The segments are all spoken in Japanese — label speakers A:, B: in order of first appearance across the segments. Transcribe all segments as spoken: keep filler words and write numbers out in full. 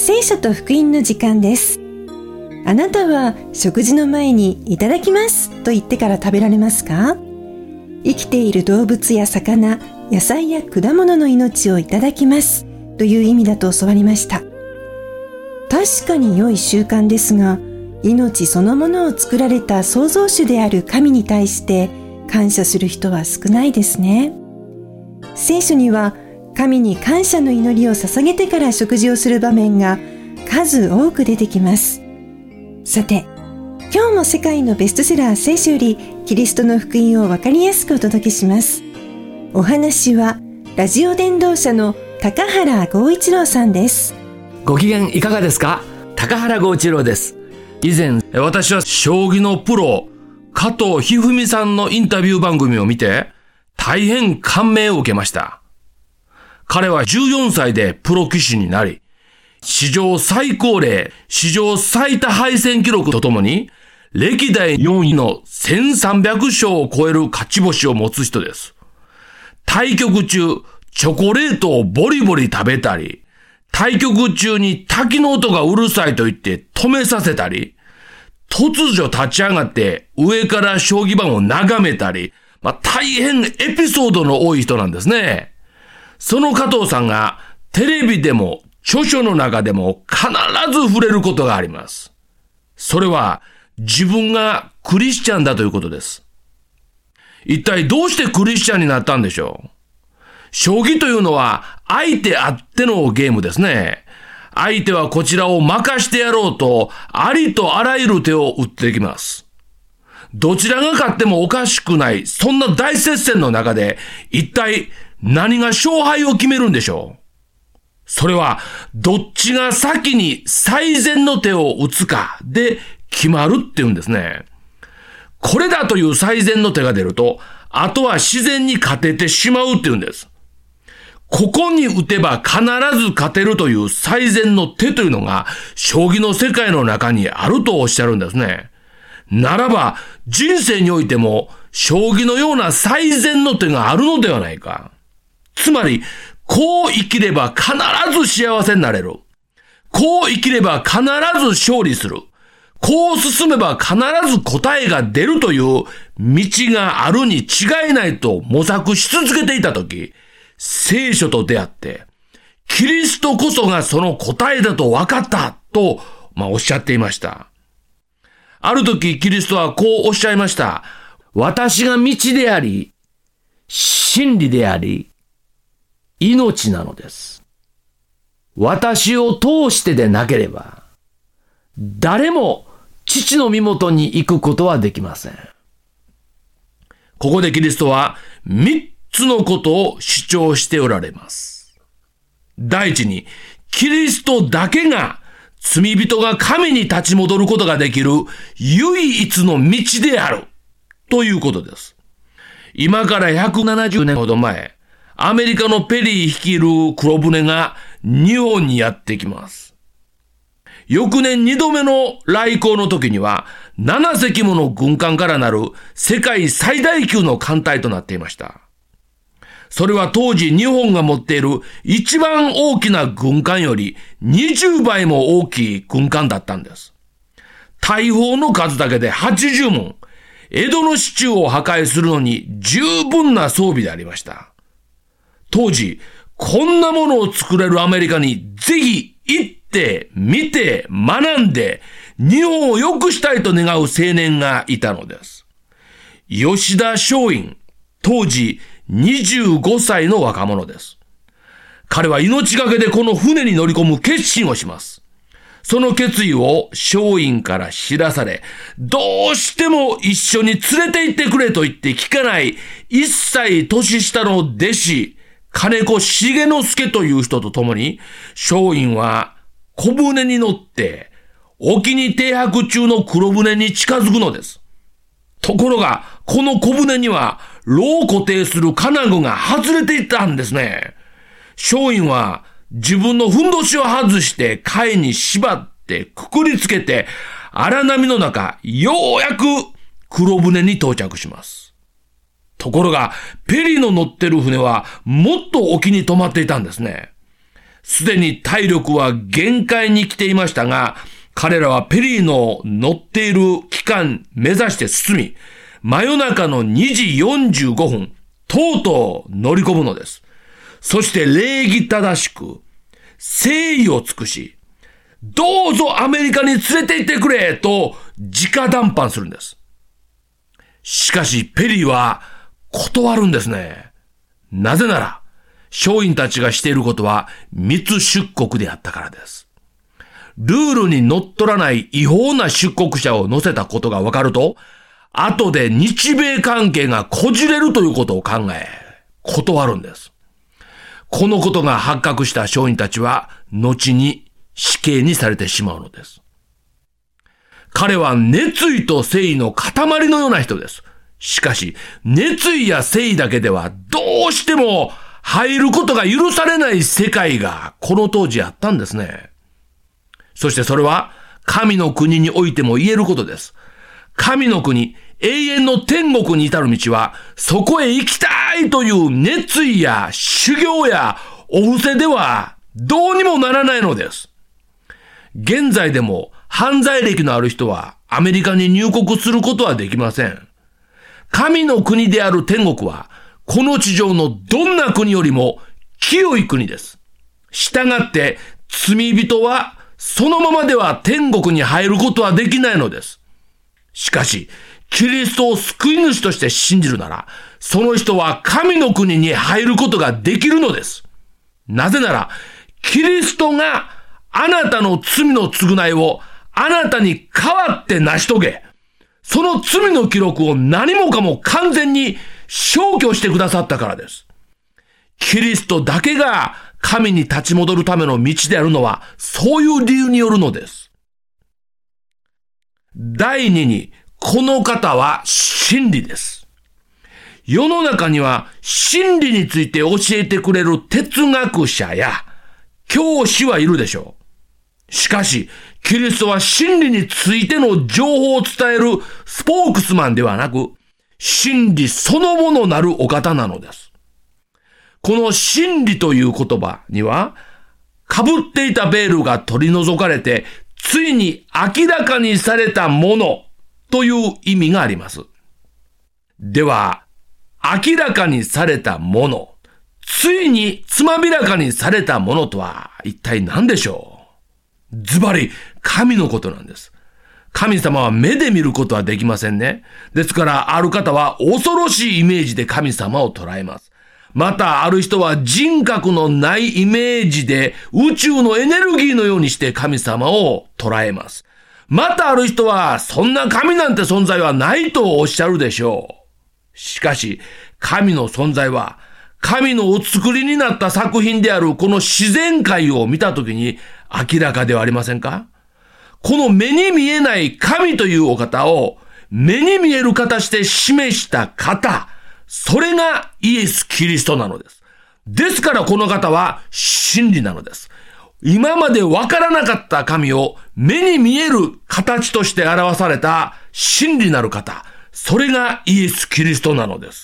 A: 聖書と福音の時間です。あなたは食事の前にいただきますと言ってから食べられますか？生きている動物や魚、野菜や果物の命をいただきますという意味だと教わりました。確かに良い習慣ですが、命そのものを作られた創造主である神に対して感謝する人は少ないですね。聖書には神に感謝の祈りを捧げてから食事をする場面が数多く出てきます。さて、今日も世界のベストセラー聖書よりキリストの福音をわかりやすくお届けします。お話はラジオ伝道者の高原剛一郎さんです。
B: ご機嫌いかがですか？高原剛一郎です。以前、私は将棋のプロ加藤一二三さんのインタビュー番組を見て大変感銘を受けました。彼はじゅうよんさいでプロ棋士になり、史上最高齢、史上最多敗戦記録とともに、歴代よんいのせんさんびゃくしょうを超える勝ち星を持つ人です。対局中、チョコレートをボリボリ食べたり、対局中に滝の音がうるさいと言って止めさせたり、突如立ち上がって上から将棋盤を眺めたり、まあ、大変エピソードの多い人なんですね。その加藤さんがテレビでも著書の中でも必ず触れることがあります。それは自分がクリスチャンだということです。一体どうしてクリスチャンになったんでしょう？将棋というのは相手あってのゲームですね。相手はこちらを任してやろうとありとあらゆる手を打ってきます。どちらが勝ってもおかしくない、そんな大接戦の中で一体何が勝敗を決めるんでしょう？それはどっちが先に最善の手を打つかで決まるっていうんですね。これだという最善の手が出ると、あとは自然に勝ててしまうっていうんです。ここに打てば必ず勝てるという最善の手というのが将棋の世界の中にあるとおっしゃるんですね。ならば人生においても将棋のような最善の手があるのではないか。つまりこう生きれば必ず幸せになれる。こう生きれば必ず勝利する。こう進めば必ず答えが出るという道があるに違いないと模索し続けていたとき、聖書と出会って、キリストこそがその答えだと分かったと、まあ、おっしゃっていました。ある時キリストはこうおっしゃいました。私が道であり、真理であり、命なのです。私を通してでなければ、誰も父の身元に行くことはできません。ここでキリストは三つのことを主張しておられます。第一に、キリストだけが罪人が神に立ち戻ることができる唯一の道であるということです。今からひゃくななじゅうねんほど前、アメリカのペリー率いる黒船が日本にやってきます。翌年にどめの来航の時にはななせきもの軍艦からなる世界最大級の艦隊となっていました。それは当時日本が持っている一番大きな軍艦よりにじゅうばいも大きい軍艦だったんです。大砲の数だけではちじゅうもん、江戸の市中を破壊するのに十分な装備でありました。当時、こんなものを作れるアメリカにぜひ行って見て学んで日本を良くしたいと願う青年がいたのです。吉田松陰、当時にじゅうごさいの若者です。彼は命がけでこの船に乗り込む決心をします。その決意を松陰から知らされ、どうしても一緒に連れて行ってくれと言って聞かない一歳年下の弟子、金子重之助という人と共に、松陰は小舟に乗って沖に停泊中の黒船に近づくのです。ところが、この小舟には櫓を固定する金具が外れていたんですね。松陰は自分のふんどしを外して貝に縛ってくくりつけて荒波の中、ようやく黒船に到着します。ところが、ペリーの乗ってる船はもっと沖に止まっていたんですね。 すでに体力は限界に来ていましたが、彼らはペリーの乗っている機関目指して進み、真夜中のにじよんじゅうごふん、とうとう乗り込むのです。そして礼儀正しく、誠意を尽くし、どうぞアメリカに連れて行ってくれと直談判するんです。しかしペリーは断るんですね。なぜなら、商員たちがしていることは密出国であったからです。ルールにのっとらない違法な出国者を乗せたことが分かると、後で日米関係がこじれるということを考え、断るんです。このことが発覚した商員たちは、後に死刑にされてしまうのです。彼は熱意と誠意の塊のような人です。しかし、熱意や誠意だけではどうしても入ることが許されない世界がこの当時あったんですね。そしてそれは神の国においても言えることです。神の国、永遠の天国に至る道は、そこへ行きたいという熱意や修行やお布施ではどうにもならないのです。現在でも犯罪歴のある人はアメリカに入国することはできません。神の国である天国は、この地上のどんな国よりも清い国です。したがって、罪人はそのままでは天国に入ることはできないのです。しかし、キリストを救い主として信じるなら、その人は神の国に入ることができるのです。なぜなら、キリストがあなたの罪の償いをあなたに代わって成し遂げ、その罪の記録を何もかも完全に消去してくださったからです。キリストだけが神に立ち戻るための道であるのは、そういう理由によるのです。第二に、この方は真理です。世の中には真理について教えてくれる哲学者や教師はいるでしょう。しかし、キリストは真理についての情報を伝えるスポークスマンではなく、真理そのものなるお方なのです。この真理という言葉には、被っていたベールが取り除かれて、ついに明らかにされたものという意味があります。では、明らかにされたもの、ついにつまびらかにされたものとは一体何でしょう？ズバリ、神のことなんです。神様は目で見ることはできませんね。ですから、ある方は恐ろしいイメージで神様を捉えます。また、ある人は人格のないイメージで宇宙のエネルギーのようにして神様を捉えます。またある人は、そんな神なんて存在はないとおっしゃるでしょう。しかし、神の存在は、神のお作りになった作品であるこの自然界を見たときに明らかではありませんか？この目に見えない神というお方を目に見える形で示した方、それがイエス・キリストなのです。ですからこの方は真理なのです。今までわからなかった神を目に見える形として表された真理なる方、それがイエス・キリストなのです。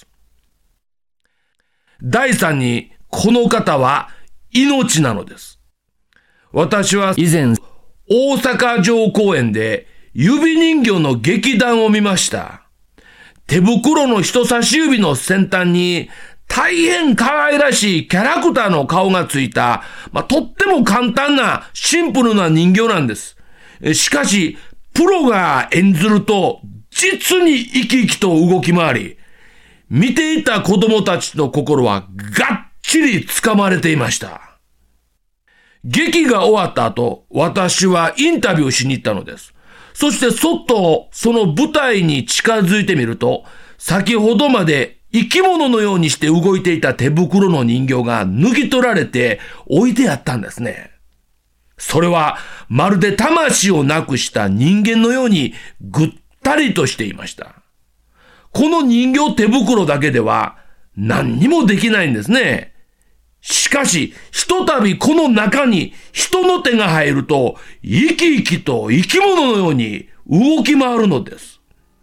B: 第三に、この方は命なのです。私は以前、大阪城公園で指人形の劇団を見ました。手袋の人差し指の先端に大変可愛らしいキャラクターの顔がついた、まあ、とっても簡単なシンプルな人形なんです。しかし、プロが演ずると実に生き生きと動き回り、見ていた子供たちの心はがっちり掴まれていました。劇が終わった後、私はインタビューしに行ったのです。そしてそっとその舞台に近づいてみると、先ほどまで生き物のようにして動いていた手袋の人形が脱ぎ取られて置いてあったんですね。それはまるで魂をなくした人間のようにぐったりとしていました。この人形手袋だけでは何にもできないんですね。しかし、ひとたびこの中に人の手が入ると、生き生きと生き物のように動き回るのです。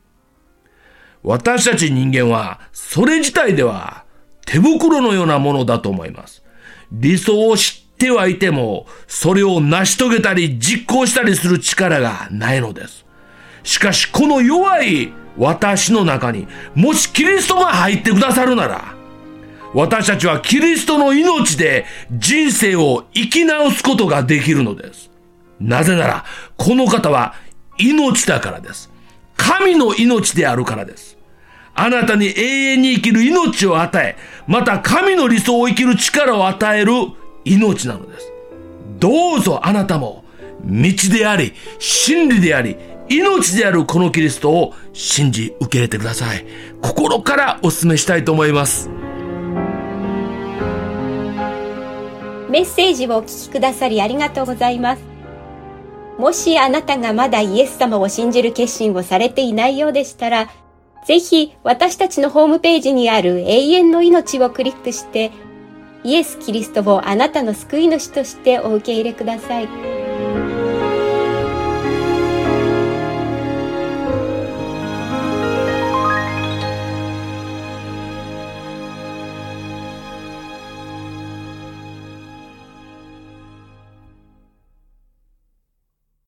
B: 私たち人間は、それ自体では手袋のようなものだと思います。理想を知っってはいても、それを成し遂げたり実行したりする力がないのです。しかしこの弱い私の中に、もしキリストが入ってくださるなら、私たちはキリストの命で人生を生き直すことができるのです。なぜなら、この方は命だからです。神の命であるからです。あなたに永遠に生きる命を与え、また神の理想を生きる力を与える命なのです。どうぞあなたも道であり、真理であり、命であるこのキリストを信じ受け入れてください。心からお勧めしたいと思います。
C: メッセージをお聞きくださりありがとうございます。もしあなたがまだイエス様を信じる決心をされていないようでしたら、ぜひ私たちのホームページにある永遠の命をクリックして、イエス・キリストをあなたの救い主としてお受け入れください。